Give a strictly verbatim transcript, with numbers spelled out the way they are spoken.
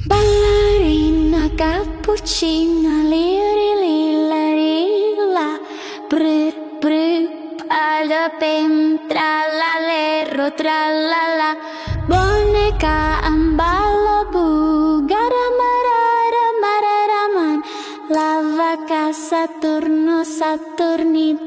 Ballerina, cappuccina, liri, lila, lila, bru, bru, pada pem, tralalero, tralala, boneka, ambalabu, garamarara, mararaman, lavaka, Saturno, Saturnita.